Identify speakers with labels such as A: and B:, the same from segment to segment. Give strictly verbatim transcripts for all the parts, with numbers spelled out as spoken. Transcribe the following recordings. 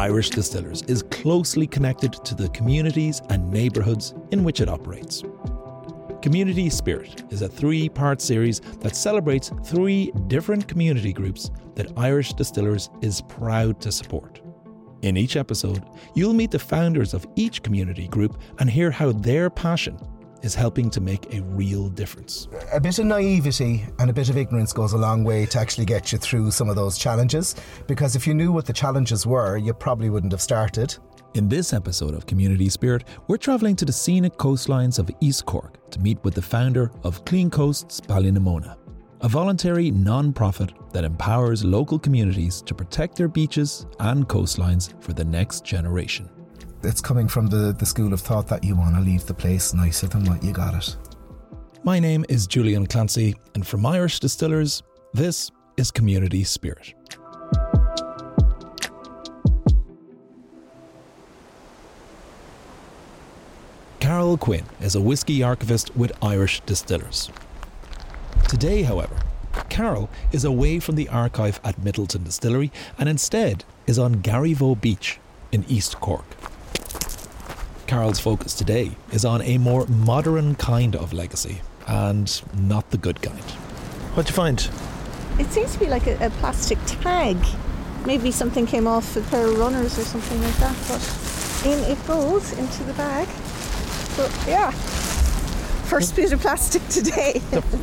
A: Irish Distillers is closely connected to the communities and neighbourhoods in which it operates. Community Spirit is a three-part series that celebrates three different community groups that Irish Distillers is proud to support. In each episode, you'll meet the founders of each community group and hear how their passion is helping to make a real difference.
B: A bit of naivety and a bit of ignorance goes a long way to actually get you through some of those challenges, because if you knew what the challenges were, you probably wouldn't have started.
A: In this episode of Community Spirit, we're travelling to the scenic coastlines of East Cork to meet with the founder of Clean Coasts Ballynamona, a voluntary non-profit that empowers local communities to protect their beaches and coastlines for the next generation.
B: It's coming from the, the school of thought that you want to leave the place nicer than what you got it.
A: My name is Julian Clancy, and from Irish Distillers, this is Community Spirit. Carol Quinn is a whisky archivist with Irish Distillers. Today, however, Carol is away from the archive at Middleton Distillery and instead is on Garryvoe Beach in East Cork. Carol's focus today is on a more modern kind of legacy and not the good kind. What'd you find?
C: It seems to be like a, a plastic tag. Maybe something came off a pair of runners or something like that, but in it goes into the bag. So, yeah, first bit of plastic today.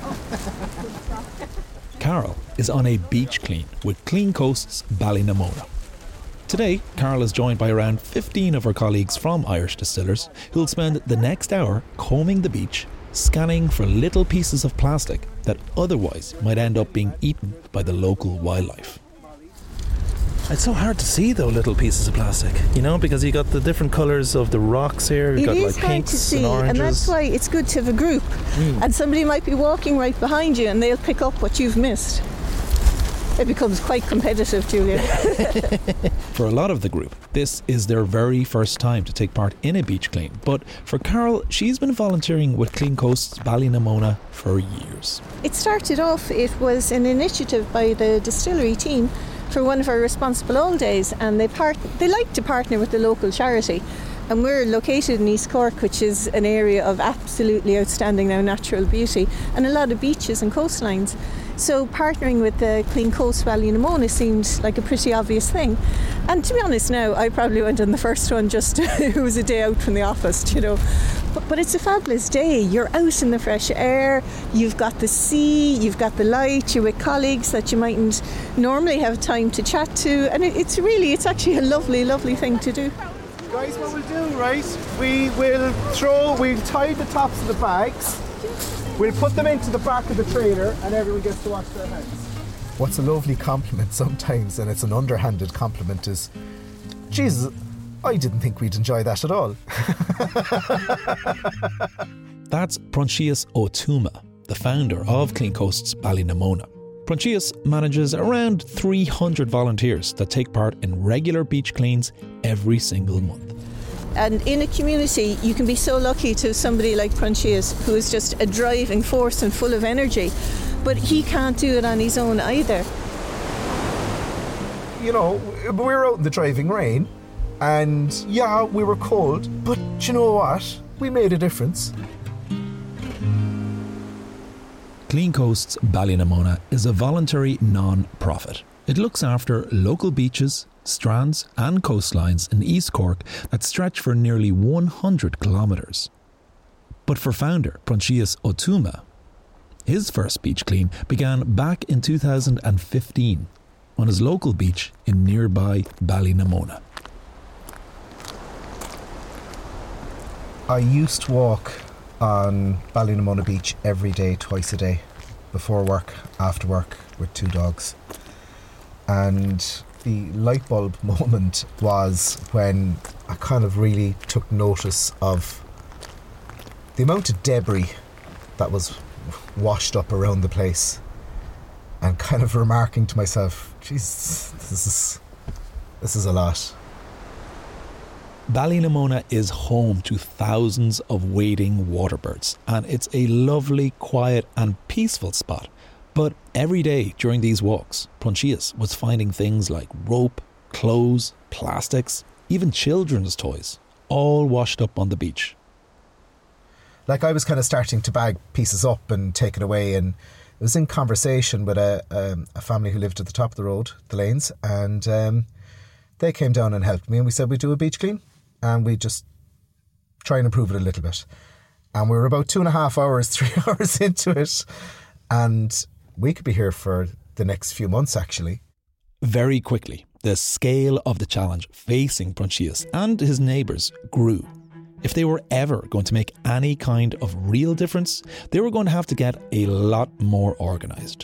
A: Carol is on a beach clean with Clean Coasts Ballynamona. Today, Carol is joined by around fifteen of her colleagues from Irish Distillers who'll spend the next hour combing the beach, scanning for little pieces of plastic that otherwise might end up being eaten by the local wildlife.
D: It's so hard to see though, little pieces of plastic, you know, because you got the different colours of the rocks here. You've
C: it
D: got
C: is
D: like
C: hard
D: pinks
C: to see,
D: and oranges.
C: and that's why it's good to have a group. Mm. And somebody might be walking right behind you and they'll pick up what you've missed. It becomes quite competitive, Julian.
A: For a lot of the group, this is their very first time to take part in a beach clean. But for Carol, she's been volunteering with Clean Coasts Ballynamona for years.
C: It started off, it was an initiative by the distillery team for one of our Responsible Old Days, and they part they like to partner with the local charity, and we're located in East Cork, which is an area of absolutely outstanding now natural beauty and a lot of beaches and coastlines. So partnering with the Clean Coast Ballynamona seemed like a pretty obvious thing. And to be honest now, I probably went on the first one just it was a day out from the office, you know. But, but it's a fabulous day. You're out in the fresh air, you've got the sea, you've got the light, you're with colleagues that you mightn't normally have time to chat to, and it, it's really, it's actually a lovely, lovely thing to do.
E: Guys, what we'll do, right, we will throw, we'll tie the tops of the bags, we'll put them into the back of the trailer and everyone gets to wash their hands.
B: What's a lovely compliment sometimes, and it's an underhanded compliment, is, Jesus, I didn't think we'd enjoy that at all.
A: That's Proinsias Ó Tuama, the founder of Clean Coasts Ballynamona. Proinsias manages around three hundred volunteers that take part in regular beach cleans every single month.
C: And in a community, you can be so lucky to have somebody like Proinsias, who is just a driving force and full of energy, but he can't do it on his own either.
B: You know, we were out in the driving rain, and yeah, we were cold, but you know what? We made a difference.
A: Clean Coasts Ballynamona is a voluntary non-profit. It looks after local beaches, strands and coastlines in East Cork that stretch for nearly one hundred kilometres. But for founder Proinsias Ó Tuama, his first beach clean began back in two thousand fifteen on his local beach in nearby Ballynamona.
B: I used to walk on Ballynamona Beach every day, twice a day, before work, after work, with two dogs. And the light bulb moment was when I kind of really took notice of the amount of debris that was washed up around the place, and kind of remarking to myself, Jesus, this is this is a lot.
A: Ballynamona is home to thousands of wading waterbirds, and it's a lovely, quiet and peaceful spot. But every day during these walks, Proinsias was finding things like rope, clothes, plastics, even children's toys, all washed up on the beach.
B: Like, I was kind of starting to bag pieces up and take it away, and I was in conversation with a um, a family who lived at the top of the road, the lanes, and um, they came down and helped me, and we said we'd do a beach clean and we just try and improve it a little bit. And we were about two and a half hours, three hours into it, and we could be here for the next few months, actually.
A: Very quickly, the scale of the challenge facing Brunchius and his neighbours grew. If they were ever going to make any kind of real difference, they were going to have to get a lot more organised.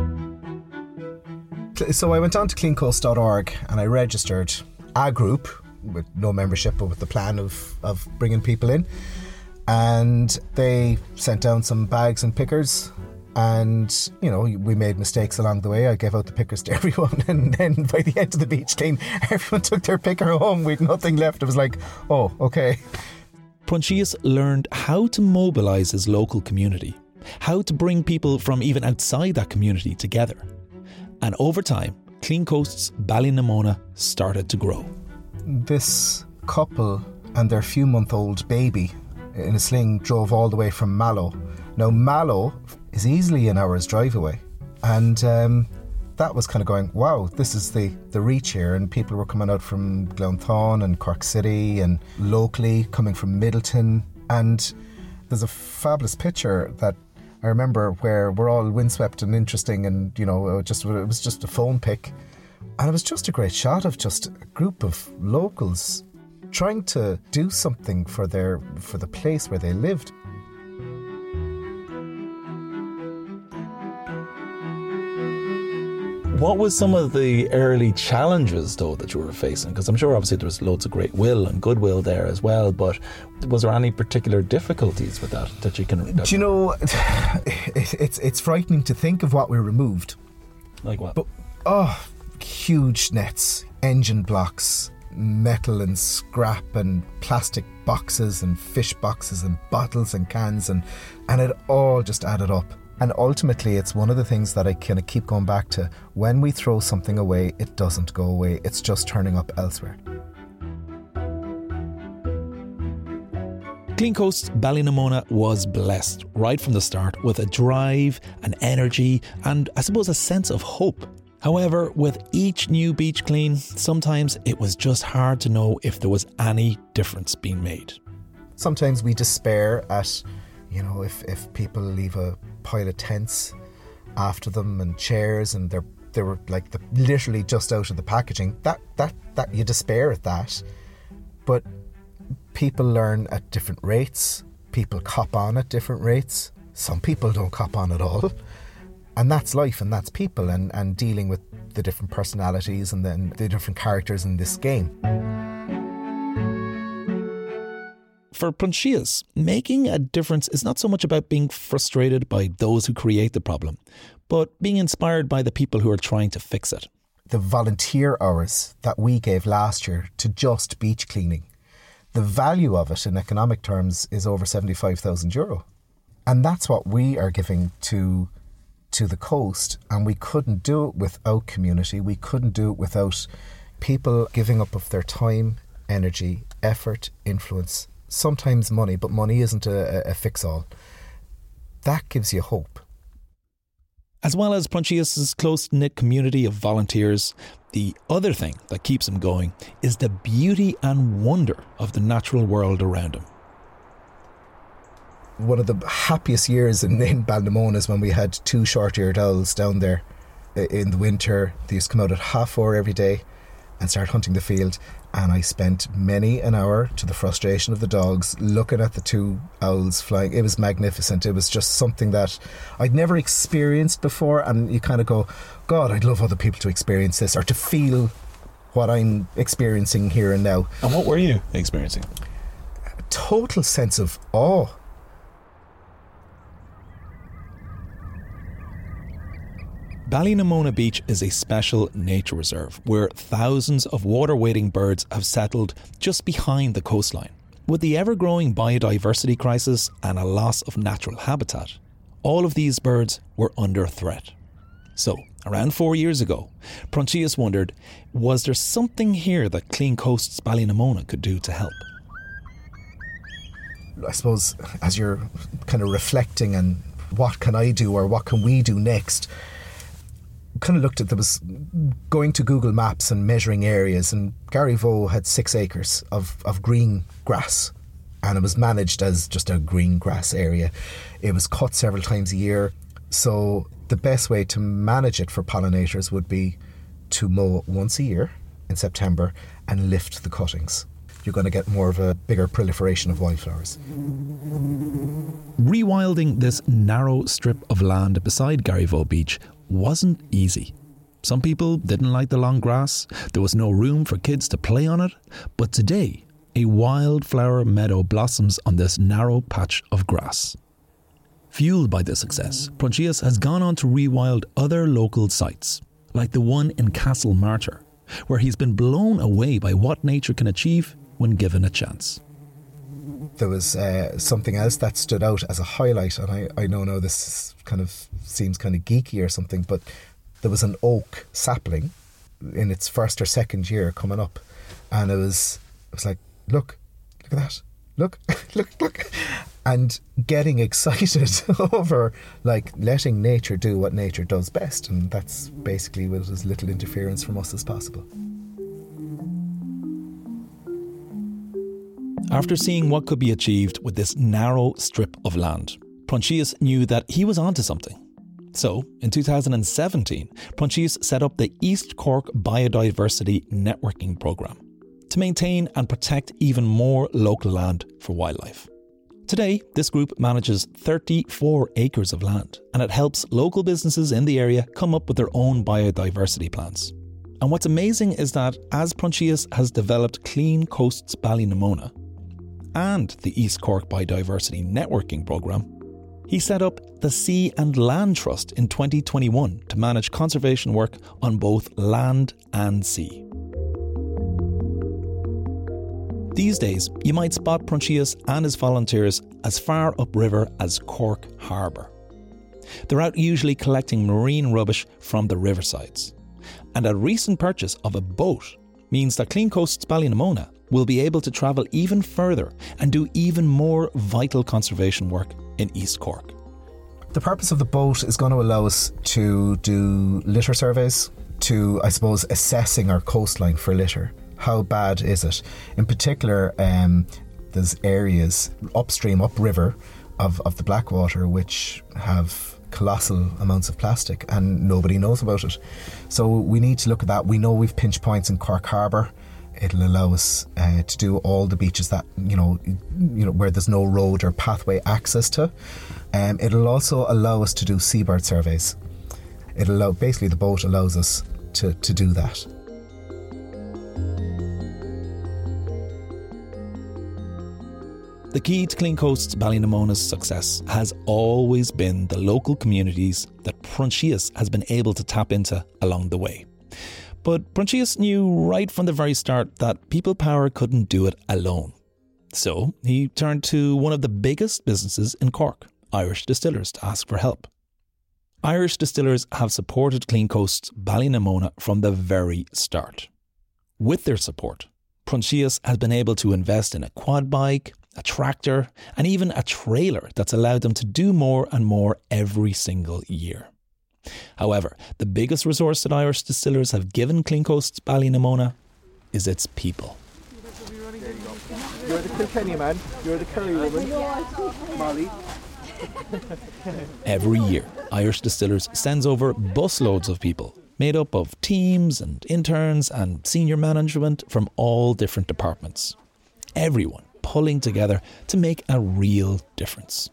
B: So I went on to clean coast dot org and I registered a group with no membership, but with the plan of, of bringing people in. And they sent down some bags and pickers. And, you know, we made mistakes along the way. I gave out the pickers to everyone. And then by the end of the beach clean, everyone took their picker home with nothing left. It was like, oh, okay.
A: Brunchius learned how to mobilise his local community, how to bring people from even outside that community together. And over time, Clean Coast's Ballynamona started to grow.
B: This couple and their few-month-old baby in a sling drove all the way from Mallow. Now, Mallow is easily an hour's drive away. And um, that was kind of going, wow, this is the, the reach here. And people were coming out from Glounthaune and Cork City and locally coming from Middleton. And there's a fabulous picture that I remember where we're all windswept and interesting, and, you know, it, just, it was just a phone pic. And it was just a great shot of just a group of locals trying to do something for their for the place where they lived.
A: What was some of the early challenges, though, that you were facing? Because I'm sure obviously there was loads of great will and goodwill there as well, but was there any particular difficulties with that that you can...
B: Do you know, it, it's it's frightening to think of what we removed.
A: Like what?
B: But, oh, huge nets, engine blocks, metal and scrap and plastic boxes and fish boxes and bottles and cans, and, and it all just added up. And ultimately, it's one of the things that I kind of keep going back to. When we throw something away, it doesn't go away. It's just turning up elsewhere.
A: Clean Coast's Ballynamona was blessed right from the start with a drive, an energy, and I suppose a sense of hope. However, with each new beach clean, sometimes it was just hard to know if there was any difference being made.
B: Sometimes we despair at, you know, if, if people leave a pile of tents after them and chairs and they're they were like the, literally just out of the packaging. That that that you despair at that. But people learn at different rates. People cop on at different rates. Some people don't cop on at all. And that's life and that's people and, and dealing with the different personalities and then the different characters in this game.
A: For Brunchius, making a difference is not so much about being frustrated by those who create the problem, but being inspired by the people who are trying to fix it.
B: The volunteer hours that we gave last year to just beach cleaning, the value of it in economic terms is over seventy-five thousand euro. And that's what we are giving to to the coast, and we couldn't do it without community. We couldn't do it without people giving up of their time, energy, effort, influence, sometimes money, but money isn't a, a fix-all. That gives you hope.
A: As well as Brunchius' close-knit community of volunteers, the other thing that keeps him going is the beauty and wonder of the natural world around him.
B: One of the happiest years in, in Ballynamona is when we had two short-eared owls down there in the winter. They used to come out at half four every day and start hunting the field, and I spent many an hour, to the frustration of the dogs, looking at the two owls flying. It was magnificent. It was just something that I'd never experienced before, and you kind of go, God, I'd love other people to experience this or to feel what I'm experiencing here and now.
A: And what were you experiencing?
B: A total sense of awe.
A: Ballynamona Beach is a special nature reserve where thousands of water-wading birds have settled just behind the coastline. With the ever-growing biodiversity crisis and a loss of natural habitat, all of these birds were under threat. So, Around four years ago, Proinsias wondered, was there something here that Clean Coast's Ballynamona could do to help?
B: I suppose as you're kind of reflecting and what can I do or what can we do next, kind of looked at, there was going to Google Maps and measuring areas, and Garryvoe had six acres of, of green grass, and it was managed as just a green grass area. It was cut several times a year, so the best way to manage it for pollinators would be to mow once a year in September and lift the cuttings. You're going to get more of a bigger proliferation of wildflowers.
A: Rewilding this narrow strip of land beside Garryvoe Beach wasn't easy. Some people didn't like the long grass, there was no room for kids to play on it, but today, a wildflower meadow blossoms on this narrow patch of grass. Fueled by this success, Proinsias has gone on to rewild other local sites, like the one in Castlemartyr, where he's been blown away by what nature can achieve when given a chance.
B: There was uh, something else that stood out as a highlight, and I, I know now this kind of seems kind of geeky or something, but there was an oak sapling in its first or second year coming up, and it was it was like, look, look at that, look, look, look, and getting excited over like letting nature do what nature does best, and that's basically with as little interference from us as possible.
A: After seeing what could be achieved with this narrow strip of land, Proinsias knew that he was onto something. So, in two thousand seventeen, Proinsias set up the East Cork Biodiversity Networking Programme to maintain and protect even more local land for wildlife. Today, this group manages thirty-four acres of land, and it helps local businesses in the area come up with their own biodiversity plans. And what's amazing is that as Proinsias has developed Clean Coast's Ballynamona and the East Cork Biodiversity Networking Programme, he set up the Sea and Land Trust in twenty twenty-one to manage conservation work on both land and sea. These days, you might spot Proinsias and his volunteers as far upriver as Cork Harbour. They're out usually collecting marine rubbish from the riversides. And a recent purchase of a boat means that Clean Coast's Ballynamona will be able to travel even further and do even more vital conservation work in East Cork.
B: The purpose of the boat is going to allow us to do litter surveys, to, I suppose, assessing our coastline for litter. How bad is it? In particular, um, there's areas upstream, upriver of, of the Blackwater which have colossal amounts of plastic and nobody knows about it. So we need to look at that. We know we've pinch points in Cork Harbour. It'll allow us uh, to do all the beaches that, you know, you know, where there's no road or pathway access to. Um, it'll also allow us to do seabird surveys. It'll allow, basically the boat allows us to, to do that.
A: The key to Clean Coast's Ballynamona's success has always been the local communities that Proinsias has been able to tap into along the way. But Proinsias knew right from the very start that people power couldn't do it alone. So he turned to one of the biggest businesses in Cork, Irish Distillers, to ask for help. Irish Distillers have supported Clean Coast's Ballynamona from the very start. With their support, Proinsias has been able to invest in a quad bike, a tractor, and even a trailer that's allowed them to do more and more every single year. However, the biggest resource that Irish Distillers have given Clean Coast's Ballynamona is its people.
E: You're the Kilkenny man, you're the Kerry woman, Molly.
A: Every year, Irish Distillers sends over busloads of people, made up of teams and interns and senior management from all different departments. Everyone pulling together to make a real difference.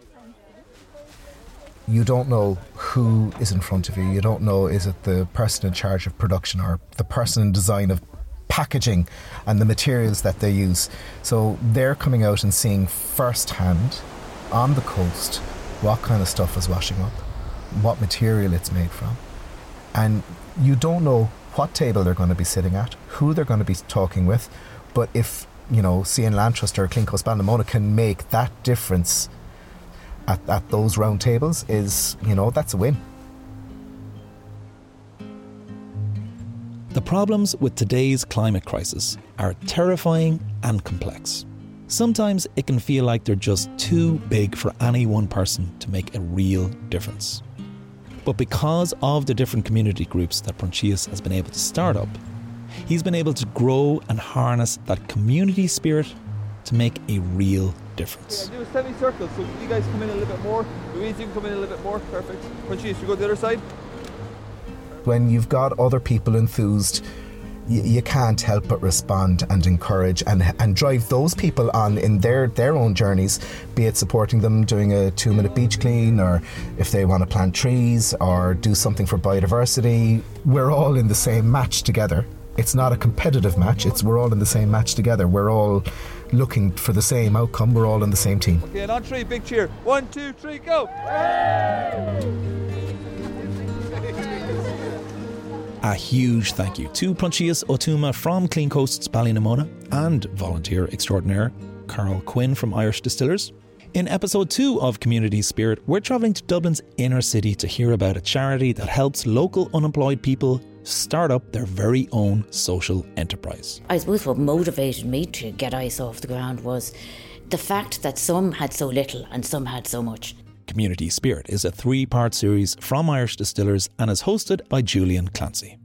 B: You don't know who is in front of you. You don't know, is it the person in charge of production or the person in design of packaging and the materials that they use. So they're coming out and seeing firsthand on the coast what kind of stuff is washing up, what material it's made from. And you don't know what table they're going to be sitting at, who they're going to be talking with, but if, you know, Sea and Land Trust or Clean Coast Ballynamona can make that difference At, at those round tables, is, you know, that's a win.
A: The problems with today's climate crisis are terrifying and complex. Sometimes it can feel like they're just too big for any one person to make a real difference. But because of the different community groups that Brunchius has been able to start up, he's been able to grow and harness that community spirit to make a real difference.
F: Yeah, do a semicircle, so you guys come in a little bit more. Louise, you can come in a little bit more. Perfect. Brunchius, you go to the other side.
B: When you've got other people enthused, you, you can't help but respond and encourage and and drive those people on in their, their own journeys, be it supporting them doing a two-minute beach clean, or if they want to plant trees or do something for biodiversity. We're all in the same match together. It's not a competitive match, it's we're all in the same match together. We're all looking for the same outcome, we're all in the same team.
F: Okay, and on three, big cheer. One, two, three, go!
A: A huge thank you to Brunchius Ó Tuama from Clean Coasts Ballynamona and volunteer extraordinaire Carl Quinn from Irish Distillers. In episode two of Community Spirit, we're travelling to Dublin's inner city to hear about a charity that helps local unemployed people start up their very own social enterprise.
G: I suppose what motivated me to get ICE off the ground was the fact that some had so little and some had so much.
A: Community Spirit is a three-part series from Irish Distillers and is hosted by Julian Clancy.